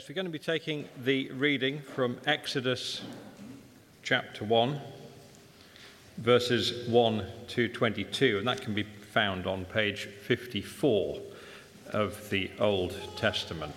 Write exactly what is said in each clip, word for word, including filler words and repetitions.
We're going to be taking the reading from Exodus chapter one, verses one to twenty-two, and that can be found on page fifty-four of the Old Testament.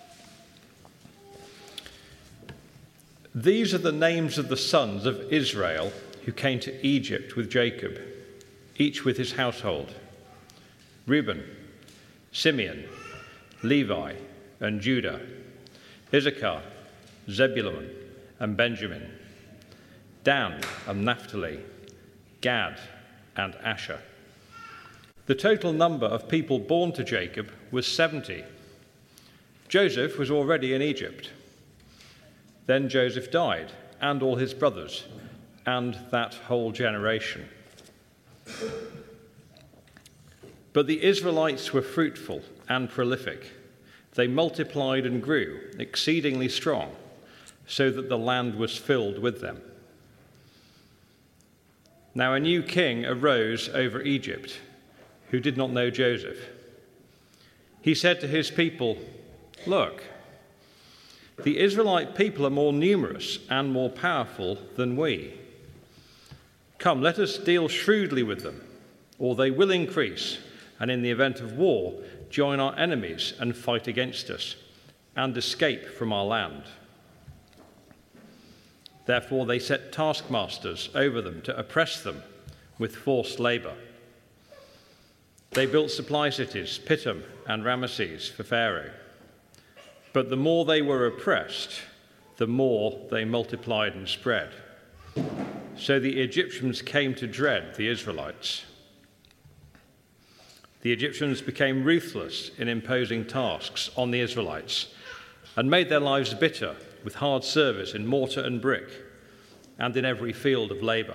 These are the names of the sons of Israel who came to Egypt with Jacob, each with his household: Reuben, Simeon, Levi, and Judah, Issachar, Zebulun, and Benjamin, Dan and Naphtali, Gad and Asher. The total number of people born to Jacob was seventy. Joseph was already in Egypt. Then Joseph died, and all his brothers, and that whole generation. But the Israelites were fruitful and prolific. They multiplied and grew, exceedingly strong, so that the land was filled with them. Now a new king arose over Egypt, who did not know Joseph. He said to his people, "Look, the Israelite people are more numerous and more powerful than we. Come, let us deal shrewdly with them, or they will increase, and in the event of war, join our enemies and fight against us, and escape from our land." Therefore they set taskmasters over them to oppress them with forced labor. They built supply cities, Pithom and Ramesses, for Pharaoh. But the more they were oppressed, the more they multiplied and spread. So the Egyptians came to dread the Israelites. The Egyptians became ruthless in imposing tasks on the Israelites and made their lives bitter with hard service in mortar and brick and in every field of labor.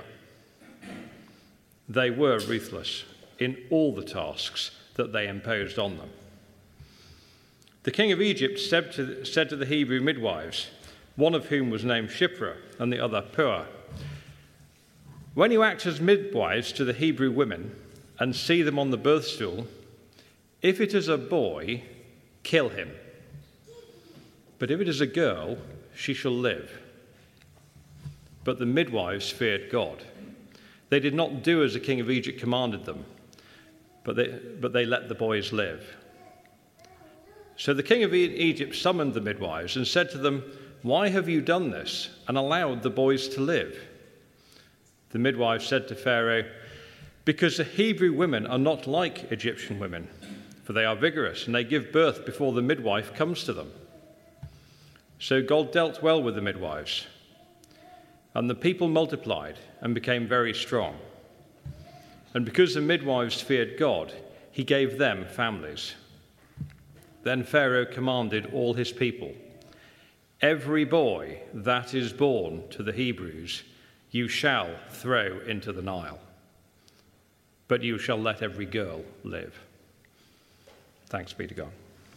They were ruthless in all the tasks that they imposed on them. The king of Egypt said to, said to the Hebrew midwives, one of whom was named Shiphrah and the other Puah, "When you act as midwives to the Hebrew women and see them on the birth stool, if it is a boy, kill him. But if it is a girl, she shall live." But the midwives feared God. They did not do as the king of Egypt commanded them, but they, but they let the boys live. So the king of Egypt summoned the midwives and said to them, "Why have you done this and allowed the boys to live?" The midwives said to Pharaoh, "Because the Hebrew women are not like Egyptian women, for they are vigorous and they give birth before the midwife comes to them." So God dealt well with the midwives, and the people multiplied and became very strong. And because the midwives feared God, he gave them families. Then Pharaoh commanded all his people, "Every boy that is born to the Hebrews you shall throw into the Nile, but you shall let every girl live." Thanks be to God.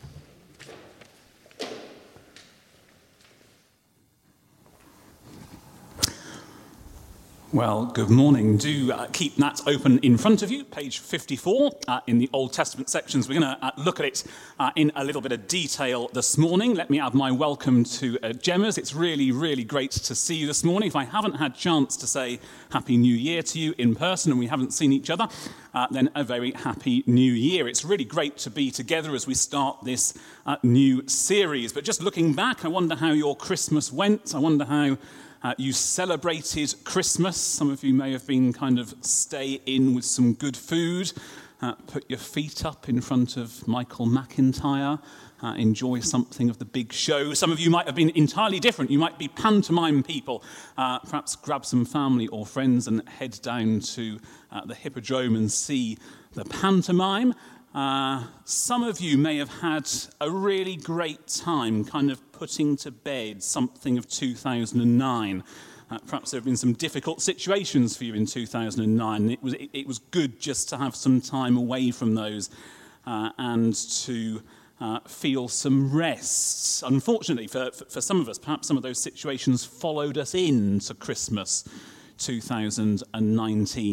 Well, good morning. Do uh, keep that open in front of you, page fifty-four, uh, in the Old Testament sections. We're going to uh, look at it uh, in a little bit of detail this morning. Let me add my welcome to uh, Gemma's. It's really, really great to see you this morning. If I haven't had a chance to say Happy New Year to you in person and we haven't seen each other, uh, then a very Happy New Year. It's really great to be together as we start this uh, new series. But just looking back, I wonder how your Christmas went. I wonder how Uh, you celebrated Christmas. Some of you may have been kind of stay in with some good food, uh, put your feet up in front of Michael McIntyre, uh, enjoy something of the big show. Some of you might have been entirely different. You might be pantomime people. Uh, perhaps grab some family or friends and head down to uh, the Hippodrome and see the pantomime. Uh, some of you may have had a really great time kind of putting to bed something of two thousand nine. Uh, perhaps there have been some difficult situations for you in two thousand nine. It was, it, it was good just to have some time away from those uh, and to uh, feel some rest. Unfortunately, for, for, for some of us, perhaps some of those situations followed us into Christmas two thousand nineteen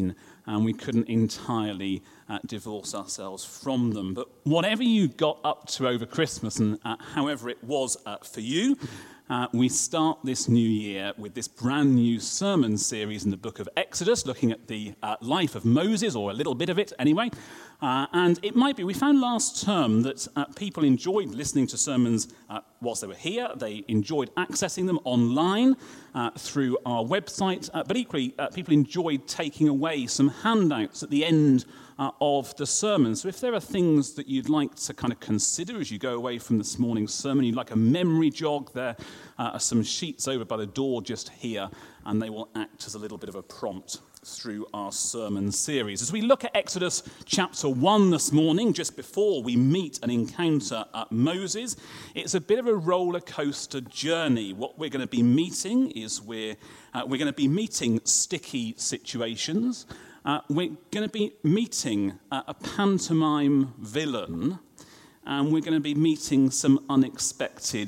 and we couldn't entirely uh, divorce ourselves from them. But whatever you got up to over Christmas, and uh, however it was uh, for you, uh, we start this new year with this brand new sermon series in the book of Exodus, looking at the uh, life of Moses, or a little bit of it anyway. Uh, and it might be, we found last term that uh, people enjoyed listening to sermons uh, whilst they were here. They enjoyed accessing them online uh, through our website. Uh, but equally, uh, people enjoyed taking away some handouts at the end uh, of the sermon. So if there are things that you'd like to kind of consider as you go away from this morning's sermon, you'd like a memory jog, there uh, are some sheets over by the door just here, and they will act as a little bit of a prompt through our sermon series. As we look at Exodus chapter one this morning, just before we meet and encounter uh, Moses, it's a bit of a roller coaster journey. What we're going to be meeting is we're, uh, we're going to be meeting sticky situations. Uh, we're going to be meeting uh, a pantomime villain, and we're going to be meeting some unexpected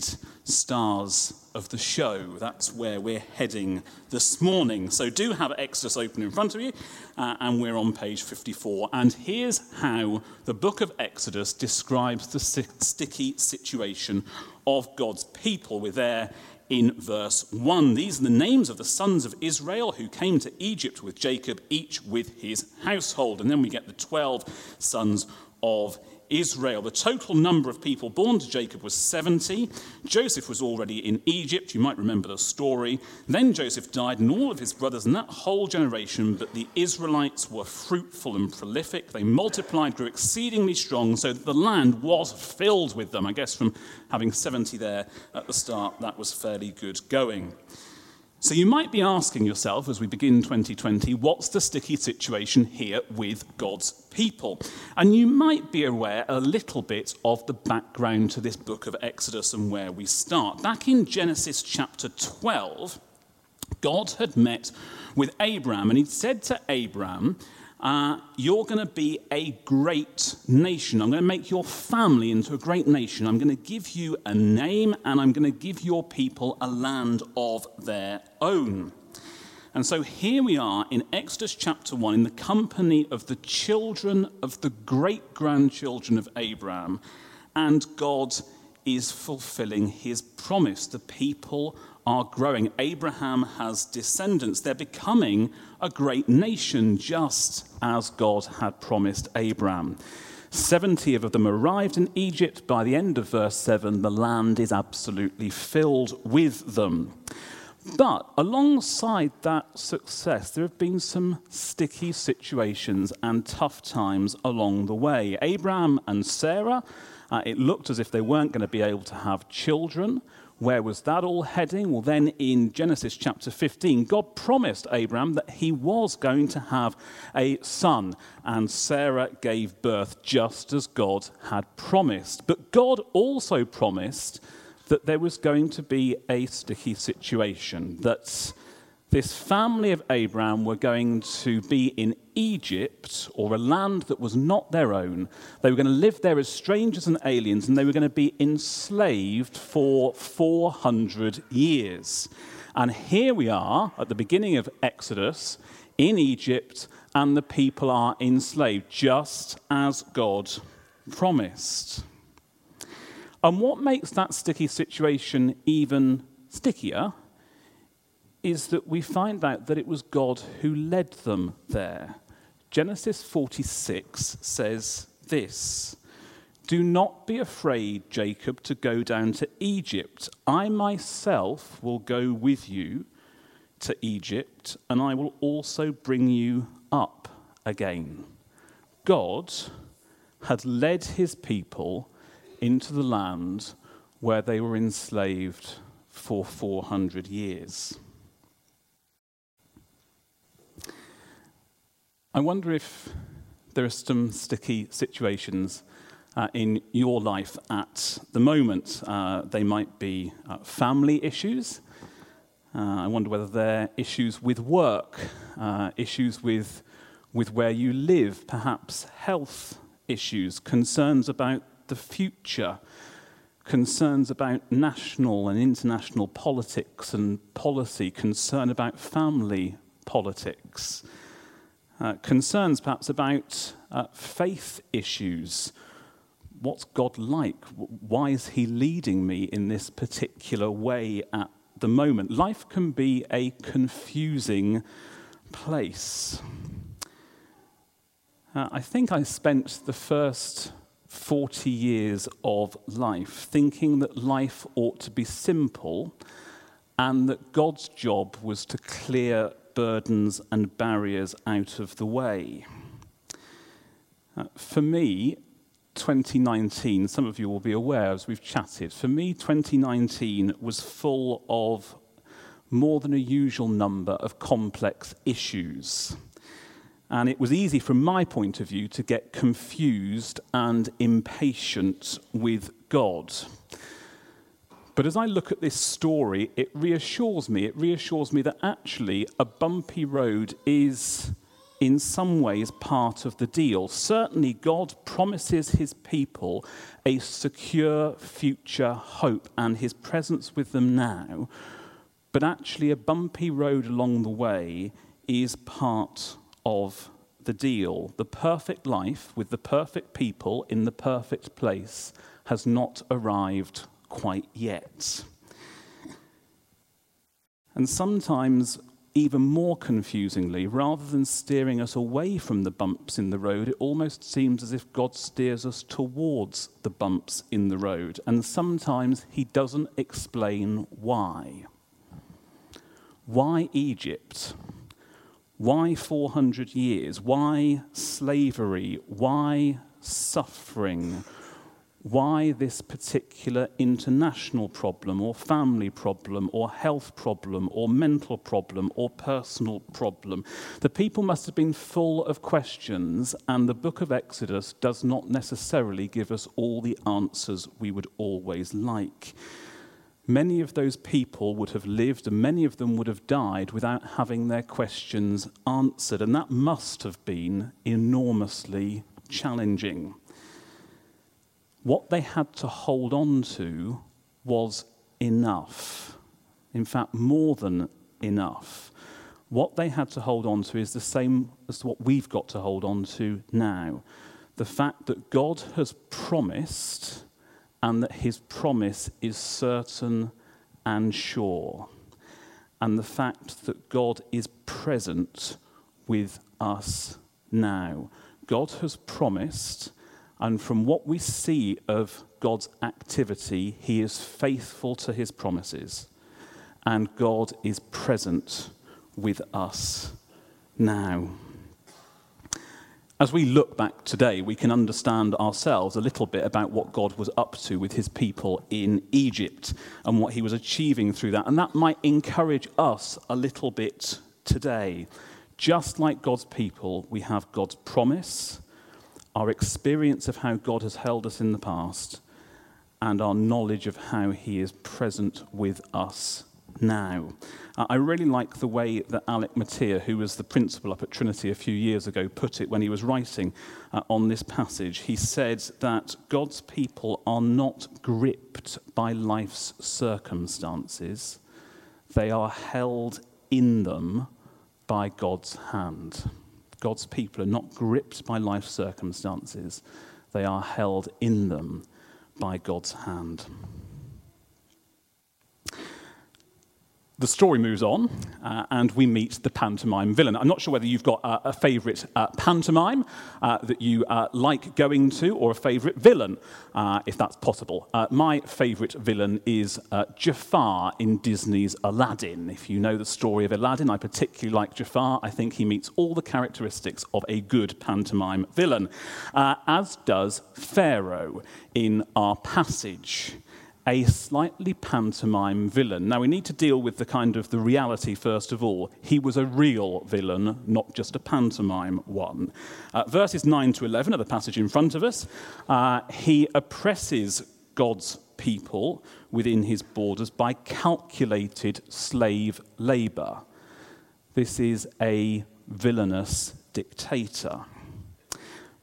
stars of the show. That's where we're heading this morning. So do have Exodus open in front of you, uh, and we're on page fifty-four. And here's how the book of Exodus describes the sticky situation of God's people. We're there in verse one. These are the names of the sons of Israel who came to Egypt with Jacob, each with his household. And then we get the twelve sons of Israel. The total number of people born to Jacob was seventy. Joseph was already in Egypt. You might remember the story. Then Joseph died, and all of his brothers and that whole generation. But the Israelites were fruitful and prolific. They multiplied, grew exceedingly strong, so that the land was filled with them. I guess from having seventy there at the start, that was fairly good going. So you might be asking yourself, as we begin twenty twenty, what's the sticky situation here with God's people? And you might be aware a little bit of the background to this book of Exodus and where we start. Back in Genesis chapter twelve, God had met with Abraham, and he'd said to Abraham, Uh, you're going to be a great nation. I'm going to make your family into a great nation. I'm going to give you a name, and I'm going to give your people a land of their own. And so here we are in Exodus chapter one, in the company of the children of the great-grandchildren of Abraham, and God is fulfilling his promise. The people are growing. Abraham has descendants. They're becoming a great nation, just as God had promised Abraham. seventy of them arrived in Egypt. By the end of verse seven, the land is absolutely filled with them. But alongside that success, there have been some sticky situations and tough times along the way. Abraham and Sarah, uh, it looked as if they weren't going to be able to have children. Where was that all heading? Well, then in Genesis chapter fifteen, God promised Abraham that he was going to have a son, and Sarah gave birth just as God had promised. But God also promised that there was going to be a sticky situation, that this family of Abraham were going to be in Egypt, or a land that was not their own. They were going to live there as strangers and aliens, and they were going to be enslaved for four hundred years. And here we are at the beginning of Exodus in Egypt, and the people are enslaved, just as God promised. And what makes that sticky situation even stickier is that we find out that it was God who led them there. Genesis forty-six says this: "Do not be afraid, Jacob, to go down to Egypt. I myself will go with you to Egypt, and I will also bring you up again." God had led his people into the land where they were enslaved for four hundred years. I wonder if there are some sticky situations uh, in your life at the moment. Uh, they might be uh, family issues. Uh, I wonder whether they're issues with work, uh, issues with, with where you live, perhaps health issues, concerns about the future, concerns about national and international politics and policy, concern about family politics. Uh, concerns perhaps about uh, faith issues. What's God like? Why is he leading me in this particular way at the moment? Life can be a confusing place. Uh, I think I spent the first forty years of life thinking that life ought to be simple and that God's job was to clear burdens and barriers out of the way. Uh, for me, twenty nineteen, some of you will be aware as we've chatted, for me twenty nineteen was full of more than a usual number of complex issues. And it was easy from my point of view to get confused and impatient with God. But as I look at this story, it reassures me, it reassures me that actually a bumpy road is in some ways part of the deal. Certainly God promises his people a secure future hope and his presence with them now. But actually a bumpy road along the way is part of the deal. The perfect life with the perfect people in the perfect place has not arrived quite yet. And sometimes, even more confusingly, rather than steering us away from the bumps in the road, it almost seems as if God steers us towards the bumps in the road. And sometimes he doesn't explain why. Why Egypt? Why four hundred years? Why slavery? Why suffering? Why this particular international problem or family problem or health problem or mental problem or personal problem? The people must have been full of questions, and the book of Exodus does not necessarily give us all the answers we would always like. Many of those people would have lived, and many of them would have died without having their questions answered, and that must have been enormously challenging. What they had to hold on to was enough. In fact, more than enough. What they had to hold on to is the same as what we've got to hold on to now. The fact that God has promised, and that his promise is certain and sure. And the fact that God is present with us now. God has promised, and from what we see of God's activity, he is faithful to his promises. And God is present with us now. As we look back today, we can understand ourselves a little bit about what God was up to with his people in Egypt and what he was achieving through that. And that might encourage us a little bit today. Just like God's people, we have God's promise, our experience of how God has held us in the past, and our knowledge of how he is present with us now. Uh, I really like the way that Alec Mattia, who was the principal up at Trinity a few years ago, put it when he was writing uh, on this passage. He said that God's people are not gripped by life's circumstances. They are held in them by God's hand. God's people are not gripped by life's circumstances. They are held in them by God's hand. The story moves on, uh, and we meet the pantomime villain. I'm not sure whether you've got uh, a favourite uh, pantomime uh, that you uh, like going to, or a favourite villain, uh, if that's possible. Uh, my favourite villain is uh, Jafar in Disney's Aladdin. If you know the story of Aladdin, I particularly like Jafar. I think he meets all the characteristics of a good pantomime villain, uh, as does Pharaoh in our passage. A slightly pantomime villain. Now, we need to deal with the kind of the reality first of all. He was a real villain, not just a pantomime one. Uh, verses nine to eleven are the passage in front of us. Uh, he oppresses God's people within his borders by calculated slave labour. This is a villainous dictator.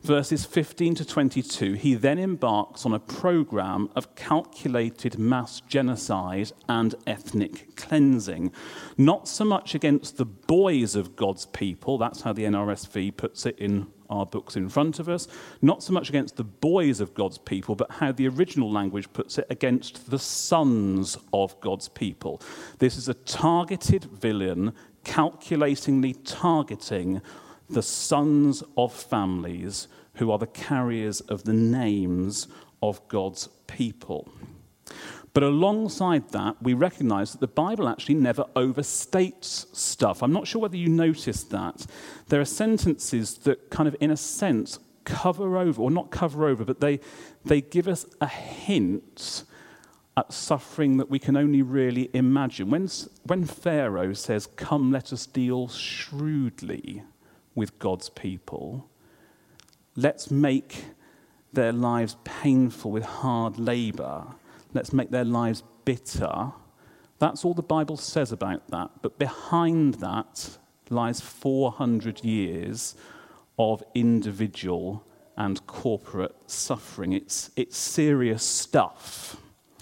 verses fifteen to twenty-two, he then embarks on a program of calculated mass genocide and ethnic cleansing. Not so much against the boys of God's people, that's how the N R S V puts it in our books in front of us, not so much against the boys of God's people, but how the original language puts it, against the sons of God's people. This is a targeted villain calculatingly targeting the sons of families who are the carriers of the names of God's people. But alongside that, we recognize that the Bible actually never overstates stuff. I'm not sure whether you noticed that. There are sentences that kind of, in a sense, cover over, or not cover over, but they, they give us a hint at suffering that we can only really imagine. When, when Pharaoh says, "Come, let us deal shrewdly with God's people. Let's make their lives painful with hard labor. Let's make their lives bitter." That's all the Bible says about that. But behind that lies four hundred years of individual and corporate suffering. It's, it's serious stuff.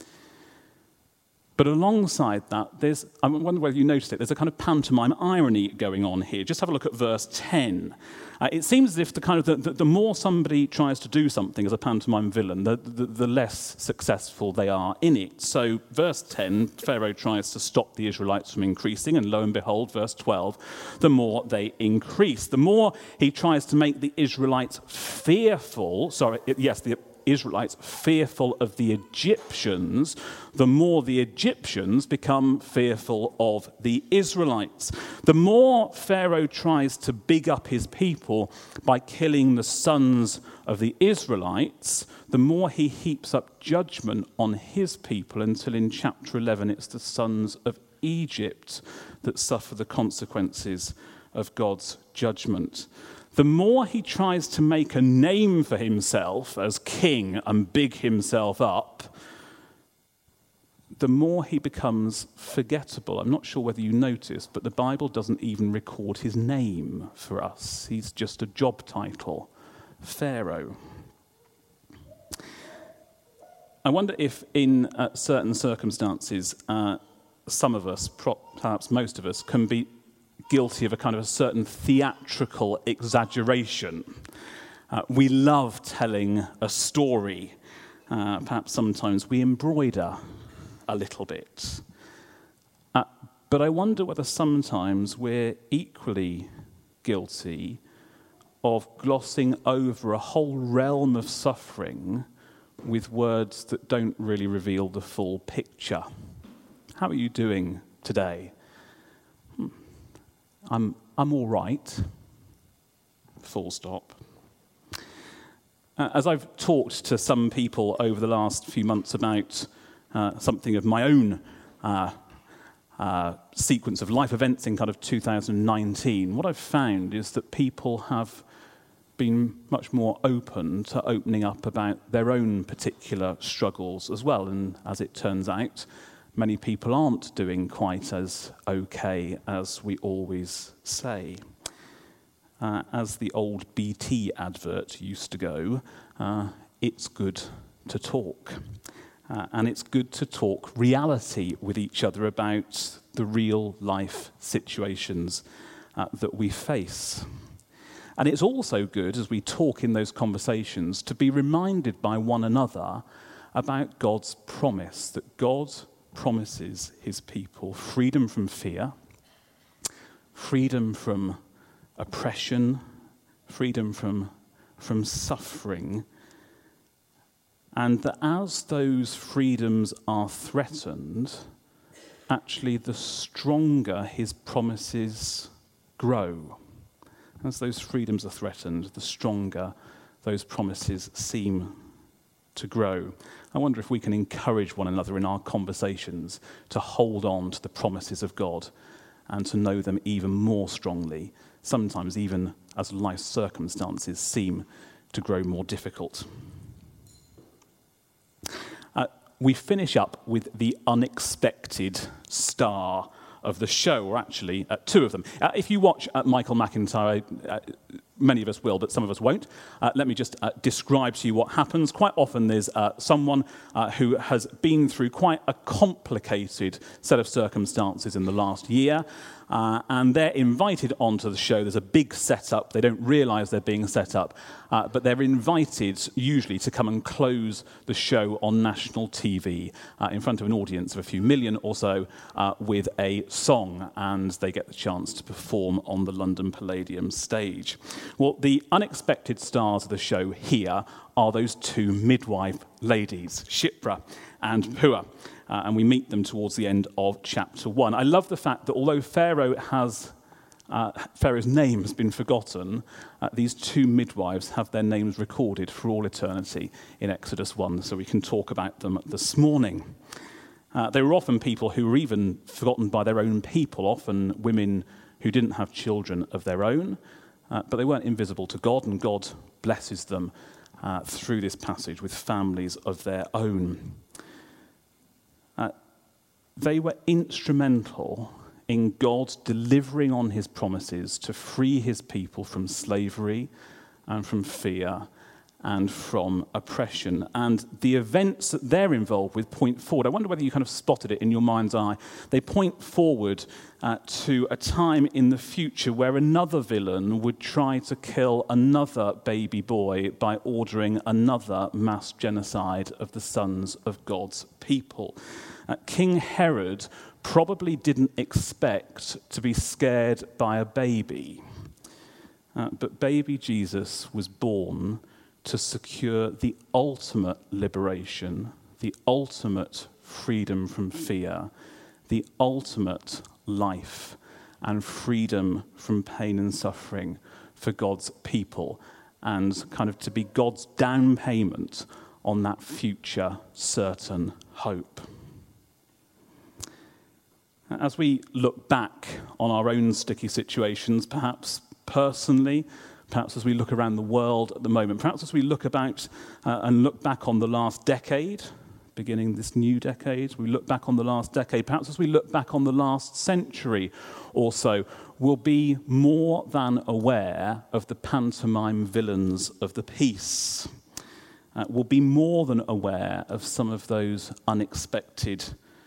But alongside that, there's, I wonder whether you noticed it, there's a kind of pantomime irony going on here. Just have a look at verse ten. Uh, it seems as if the kind of the, the, the more somebody tries to do something as a pantomime villain, the, the, the less successful they are in it. So verse ten, Pharaoh tries to stop the Israelites from increasing, and lo and behold, verse twelve, the more they increase. The more he tries to make the Israelites fearful, sorry, yes, the Israelites fearful of the Egyptians, the more the Egyptians become fearful of the Israelites. The more Pharaoh tries to big up his people by killing the sons of the Israelites, the more he heaps up judgment on his people, until in chapter eleven it's the sons of Egypt that suffer the consequences of God's judgment. The more he tries to make a name for himself as king and big himself up, the more he becomes forgettable. I'm not sure whether you noticed, but the Bible doesn't even record his name for us. He's just a job title, Pharaoh. I wonder if in uh, certain circumstances, uh, some of us, perhaps most of us, can be guilty of a kind of a certain theatrical exaggeration. Uh, we love telling a story. Uh, perhaps sometimes we embroider a little bit. Uh, but I wonder whether sometimes we're equally guilty of glossing over a whole realm of suffering with words that don't really reveal the full picture. How are you doing today? I'm, I'm all right, full stop. Uh, as I've talked to some people over the last few months about uh, something of my own uh, uh, sequence of life events in kind of two thousand nineteen, what I've found is that people have been much more open to opening up about their own particular struggles as well. And as it turns out, many people aren't doing quite as okay as we always say. Uh, as the old B T advert used to go, uh, it's good to talk. Uh, and it's good to talk reality with each other about the real life situations uh, that we face. And it's also good, as we talk in those conversations, to be reminded by one another about God's promise, that God promises his people freedom from fear, freedom from oppression, freedom from, from suffering, and that as those freedoms are threatened, actually the stronger his promises grow. As those freedoms are threatened, the stronger those promises seem to grow. I wonder if we can encourage one another in our conversations to hold on to the promises of God and to know them even more strongly, sometimes even as life circumstances seem to grow more difficult. Uh, we finish up with the unexpected star of the show, or actually uh, two of them. Uh, if you watch uh, Michael McIntyre, uh, many of us will, but some of us won't. Uh, let me just uh, describe to you what happens. Quite often there's uh, someone uh, who has been through quite a complicated set of circumstances in the last year, uh, and they're invited onto the show. There's a big setup. They don't realise they're being set up, uh, but they're invited usually to come and close the show on national T V uh, in front of an audience of a few million or so uh, with a song, and they get the chance to perform on the London Palladium stage. Well, the unexpected stars of the show here are those two midwife ladies, Shiphrah and Puah, uh, and we meet them towards the end of chapter one. I love the fact that although Pharaoh has uh, Pharaoh's name has been forgotten, uh, these two midwives have their names recorded for all eternity in Exodus one, so we can talk about them this morning. Uh, they were often people who were even forgotten by their own people, often women who didn't have children of their own, uh, but they weren't invisible to God, and God blesses them uh, through this passage with families of their own. Uh, they were instrumental in God delivering on his promises to free his people from slavery and from fear and from oppression. And the events that they're involved with point forward. I wonder whether you kind of spotted it in your mind's eye. They point forward uh, to a time in the future where another villain would try to kill another baby boy by ordering another mass genocide of the sons of God's people. Uh, King Herod probably didn't expect to be scared by a baby. Uh, but baby Jesus was born to secure the ultimate liberation, the ultimate freedom from fear, the ultimate life and freedom from pain and suffering for God's people, and kind of to be God's down payment on that future certain hope. As we look back on our own sticky situations, perhaps personally, perhaps as we look around the world at the moment, perhaps as we look about uh, and look back on the last decade, beginning this new decade, we look back on the last decade, perhaps as we look back on the last century or so, we'll be more than aware of the pantomime villains of the piece. Uh, we'll be more than aware of some of those unexpected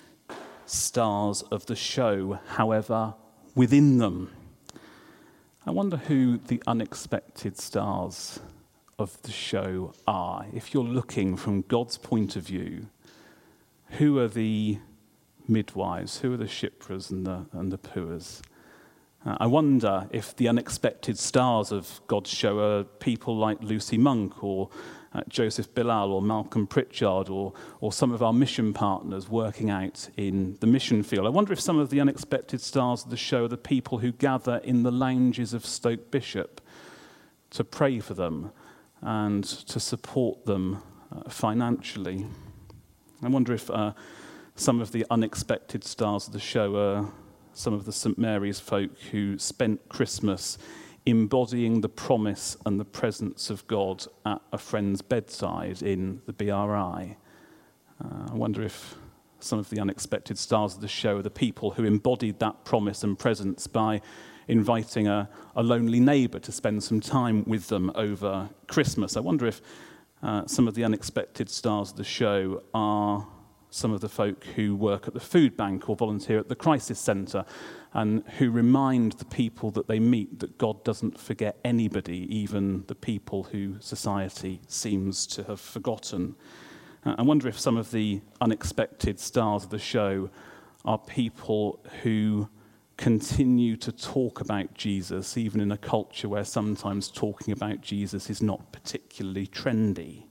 stars of the show, however, within them. I wonder who the unexpected stars of the show are. If you're looking from God's point of view, who are the midwives? Who are the Shiphrahs and the, and the Puahs? Uh, I wonder if the unexpected stars of God's show are people like Lucy Monk or uh, Joseph Bilal or Malcolm Pritchard or, or some of our mission partners working out in the mission field. I wonder if some of the unexpected stars of the show are the people who gather in the lounges of Stoke Bishop to pray for them and to support them uh, financially. I wonder if uh, some of the unexpected stars of the show are some of the St Mary's folk who spent Christmas embodying the promise and the presence of God at a friend's bedside in the B R I. Uh, I wonder if some of the unexpected stars of the show are the people who embodied that promise and presence by inviting a, a lonely neighbour to spend some time with them over Christmas. I wonder if uh, some of the unexpected stars of the show are some of the folk who work at the food bank or volunteer at the crisis centre and who remind the people that they meet that God doesn't forget anybody, even the people who society seems to have forgotten. Uh, I wonder if some of the unexpected stars of the show are people who continue to talk about Jesus, even in a culture where sometimes talking about Jesus is not particularly trendy.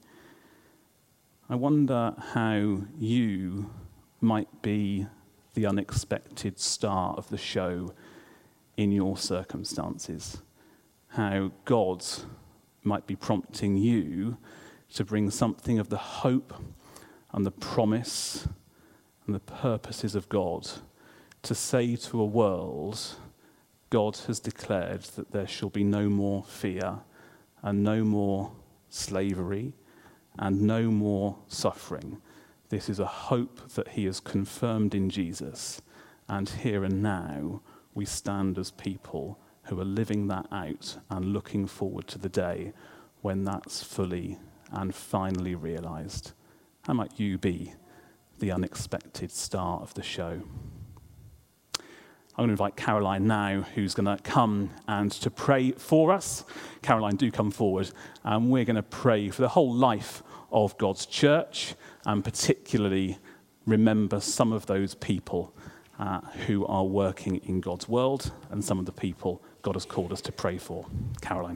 I wonder how you might be the unexpected star of the show in your circumstances. How God might be prompting you to bring something of the hope and the promise and the purposes of God to say to a world, God has declared that there shall be no more fear and no more slavery and no more suffering. This is a hope that he has confirmed in Jesus, and here and now we stand as people who are living that out and looking forward to the day when that's fully and finally realised. How might you be the unexpected star of the show? I'm going to invite Caroline now, who's going to come and to pray for us. Caroline, do come forward. And we're going to pray for the whole life of God's church, and particularly remember some of those people uh, who are working in God's world and some of the people God has called us to pray for. Caroline.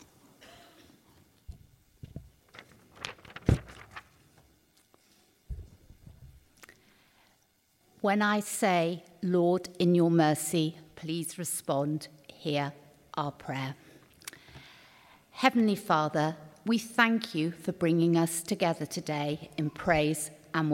When I say, Lord, in your mercy, please respond, hear our prayer. Heavenly Father, we thank you for bringing us together today in praise